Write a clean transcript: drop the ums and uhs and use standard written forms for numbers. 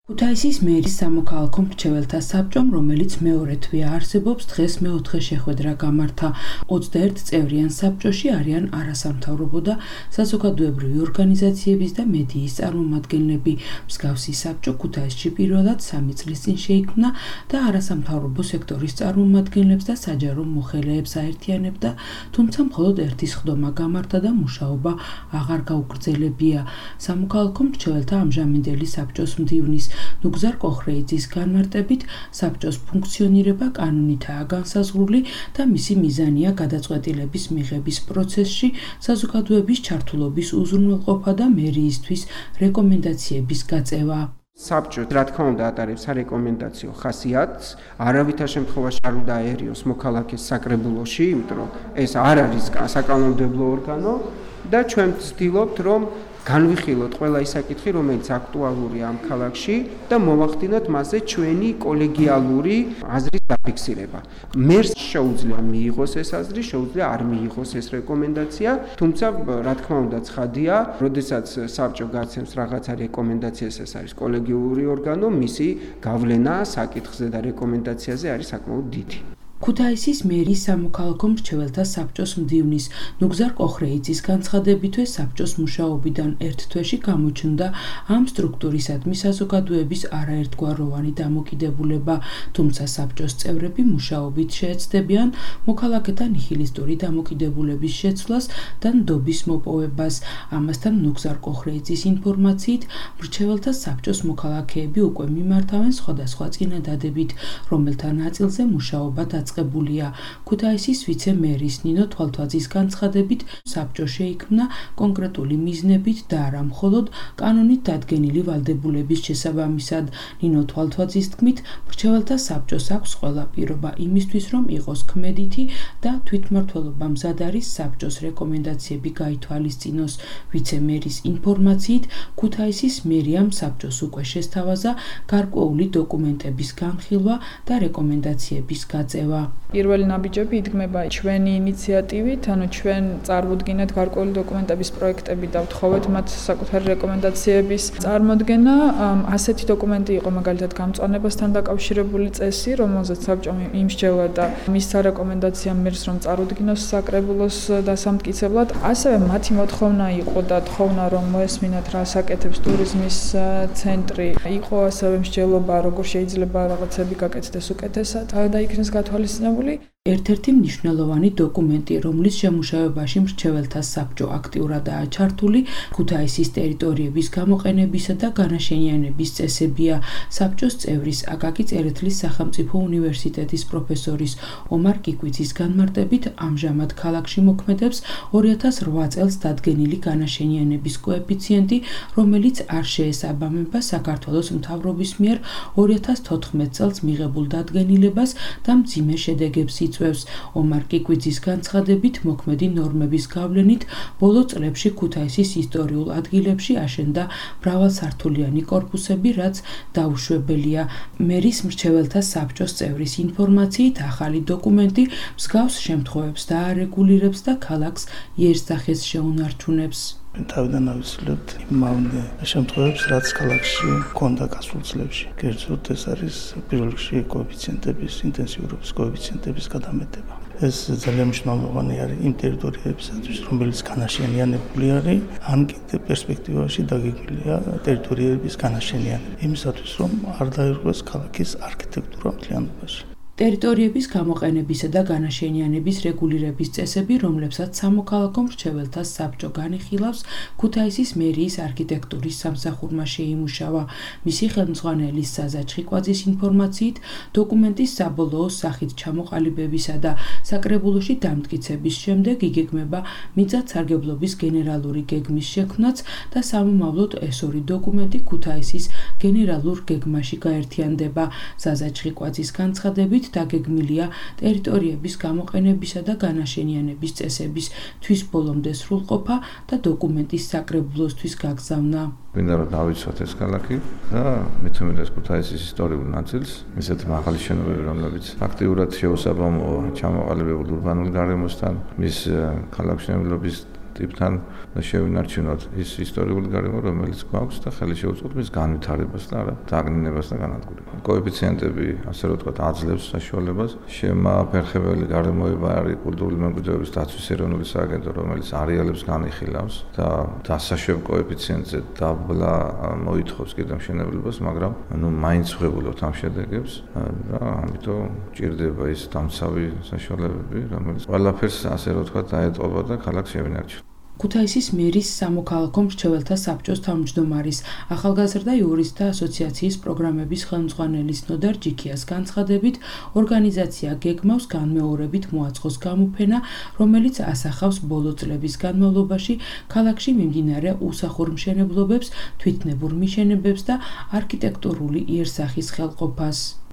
ქუთაისის მერის სამოქალაქო მრჩეველთა საბჭომ, რომელიც მეორე თვეა არსებობს, დღეს მეოთხე შეხვედრა გამართა. 21 წევრიან საბჭოში არიან არასამთავრობო და საზოგადოებრივი ორგანიზაციების და მედიის წარმომადგენლები. მსგავსი საბჭო ქუთაისში პირველად 3 წლის წინ შეიქმნა და არასამთავრობო სექტორის წარმომადგენლებს და საჯარო მოხელეებს აერთიანებდა, თუმცა მხოლოდ ერთი სხდომა გამართა და მუშაობა აღარ გაუგრძელებია. სამოქალაქო მრჩეველთა ამჟამინდელი საბჭოს მდივნის ნუგზარ კოხრეიძის განმარტებით, საბჭოს ფუნქციონირება კანონითაა განსაზღვრული და მისი მიზანია გადაწყვეტილების მიღების პროცესში საზოგადოების ჩართულობის უზრუნველყოფა და მერიისთვის რეკომენდაციების გაწევა. საბჭო, რა თქმა უნდა, ატარებს არეკომენდაციო ხასიათს, არავითარ შემთხვევაში არ უნდა აერიოს მოქალაქეს საკრებულოში, იმიტომ რომ ეს არ არის საკანონმდებლო ორგანო და ჩვენ ვცდილობთ, რომ განვიხილოთ ყველა ის საკითხი, რომელიც აქტუალურია ამ ქალაქში და მოვახდინოთ მასზე ჩვენი კოლეგიალური აზრის დაფიქსირება. მერს შეუძლია მიიღოს ეს აზრი, შეუძლია არ მიიღოს ეს რეკომენდაცია, თუმცა რა თქმა უნდა ცხადია, როდესაც საბჭო გაცემს რაღაცა რეკომენდაციას, ეს არის კოლეგიური ორგანო, მისი გავლენა საკითხზე და რეკომენდაციაზე არის საკმაოდ დიდი. ქუთაისის მერის სამოქალაქო მრჩეველთა საბჭოს მდივნის ნუგზარ კოხრეიძის განცხადებითვე საბჭოს მუშაობიდან ერთ თვეში გამოჩნდა ამ სტრუქტურისადმი საზოგადოების არაერთგვაროვანი დამოკიდებულება, თუმცა საბჭოს წევრები მუშაობით შეეცდებიან მოქალაქეთა ნihilistური დამოკიდებულების შეცვლას და ნდობის მოპოვებას. ამასთან ნუგზარ კოხრეიძის ინფორმაციით, მრჩეველთა საბჭოს მოქალაქეები უკვე მიმართავენ სხვადასხვა წინადადებით, რომელთა ნაწილზე მუშაობა დაწყებულია. ქუთაისის ვიცე-მერის ნინო თვალთვაძის განცხადებით, საბჭო შეიქმნა კონკრეტული მიზნებით და არა მხოლოდ კანონით დადგენილი ვალდებულების შესაბამისად. ნინო თვალთვაძის თქმით, მრჩეველთა საბჭოს აქვს ყველა პირობა იმისთვის, რომ იყოს ქმედითი და თვითმმართველობა მზად არის საბჭოს რეკომენდაციები გაითვალისწინოს. ვიცე-მერის ინფორმაციით, ქუთაისის მერიამ საბჭოს უკვე შესთავაზა გარკვეული დოკუმენტების განხილვა და რეკომენდაციების გაწევა. პირველი ნაბიჯები იდგმება ჩვენი ინიციატივით, ანუ ჩვენ წარმოდგინეთ გარკვეული დოკუმენტების პროექტები და ვთხოვეთ მათ საკუთარი რეკომენდაციების წარმოდგენა. ასეთი დოკუმენტი იყო მაგალითად გამწვანებასთან დაკავშირებული წესი, რომელზეც საბჭომ იმსჯელა და მისცა რეკომენდაცია მერს, რომ წარუდგინოს საკრებულოს დასამტკიცებლად. ასევე მათი მოთხოვნა იყო და თხოვნა, რომ მოესმინათ რა საკეთებს ტურიზმის ცენტრი. იყო ასევე მსჯელობა, როგორ შეიძლება რაღაცები გაკეთდეს უკეთესად და იქნეს გათვალისწინებული. ერთ-ერთი მნიშვნელოვანი დოკუმენტი, რომლის შემუშავებაში მრჩეველთა საბჭო აქტიურადაა ჩართული, ქუთაისის ტერიტორიების გამოყენებისა და განაშენიანების წესებია. საბჭოს წევრის აკაკი წერეთლის სახელმწიფო უნივერსიტეტის პროფესორის ომარ კიკვიძის განმარტებით, ამჟამად ქალაქში მოქმედებს 2008 წელს დადგენილი განაშენიანების კოეფიციენტი, რომელიც არ შეესაბამება საქართველოს მთავრობის მიერ 2014 წელს მიღებულ დადგენილებას და მძიმე შედეგებს იწვევს. ომარ კიკვიძის განცხადებით, მოქმედი ნორმების გავლენით ბოლო წლებში ქუთაისის ისტორიულ ადგილებში აშენდა მრავალსართულიანი კორპუსები, რაც დაუშვებელია. მერის მრჩეველთა საბჭოს წევრის ინფორმაციით, ახალი დოკუმენტი მსგავს შემთხვევებს დაარეგულირებს და ქალაქს იერსახეს შეუნარჩუნებს. თავიდან ავიცილებთ იმავე შემთხვევებს, რაც ქალაქში ჰქონდა გასულ წლებში. კერძოდ ეს არის პირველ რიგში კოეფიციენტების, ინტენსიურობის კოეფიციენტების გადამეტება. ეს ძალიან მნიშვნელოვანი არის იმ ტერიტორიებისათვის, რომელიც განაშენიანებული არის, ან კიდე პერსპექტივაში დაგეგმილია ტერიტორიების განაშენიანება. იმისათვის, რომ არ დაირღვეს ქალაქის არქიტექტურა მთლიანობაში. ტერიტორიების გამოყენებისა და განაშენიანების რეგულირების წესები, რომლებსაც სამოქალაქო მრჩეველთა საბჭო განიხილავს, ქუთაისის მერიის არქიტექტურის სამსახურმა შეიმუშავა. მისი ხელმძღვანელის საზა ჩხიკვაძის ინფორმაციით, დოკუმენტის საბოლოო სახით ჩამოყალიბებისა და საკრებულოში დამტკიცების შემდეგ იგეგმება მიწათსარგებლობის გენერალური გეგმის შექმნაც და სამომავლოდ ეს ორი დოკუმენტი ქუთაისის გენერალურ გეგმაში გაერთიანდება. საზა ჩხიკვაძის განცხადებით, დაგეგმილია ტერიტორიების გამოყენებისა და განაშენიანების წესების თვის ბოლომდე სრულყოფა და დოკუმენტის საკრებულოსთვის გაგზავნა. მინდა რომ დავიცვათ ეს ქალაქი და მithumetes ქუთაისის ისტორიულ ნაწილს, ისეთი მაღალი შენობები, რომლებიც აქტიურად შეუსაბამოა ჩამოყალიბებულ ურბანულ გარემოსთან, მის ქალაქშენებლობის ტიპთან და შევინარჩუნოთ ის ისტორიული გარემო, რომელიც გვაქვს და ხელი შეუწყოთ მის განვითარებას და არა დაგნინებას და განადგურებას. კოეფიციენტები, ასე რომ ვთქვათ, აძლევს საშუალებას. შემაფერხებელი გარემოება არის კულტურული მემკვიდრეობის დაცვის ეროვნული სააგენტო, რომელიც არეალებს განიხილავს და დასაშვებ კოეფიციენტზე დაბლა მოითხოვს კიდევ მშენებლობას, მაგრამ მაინც ვღებულობთ ამ შედეგებს და ამიტომ ჭირდება ის დამცავი საშუალებები, რომელიც ყველაფერს ასე რომ ვთქვათ, დაეტყობა და ქალაქს შევინარჩუნოთ. ქუთაისის მერის სამოქალაქო მრჩეველთა საბჭოს თავმჯდომარის, ახალგაზრდა იურისტთა ასოციაციის პროგრამების ხელმძღვანელის ნოდარ ჯიქიას განცხადებით, ორგანიზაცია გეგმავს განმეორებით მოაწყოს გამოფენა, რომელიც ასახავს ბოლო წლების განმავლობაში ქალაქში მიმდინარე უსახურ მშენებლობებს, თვითნებურ მიშენებებს და არქიტექტურული იერსახის ხელყოფას.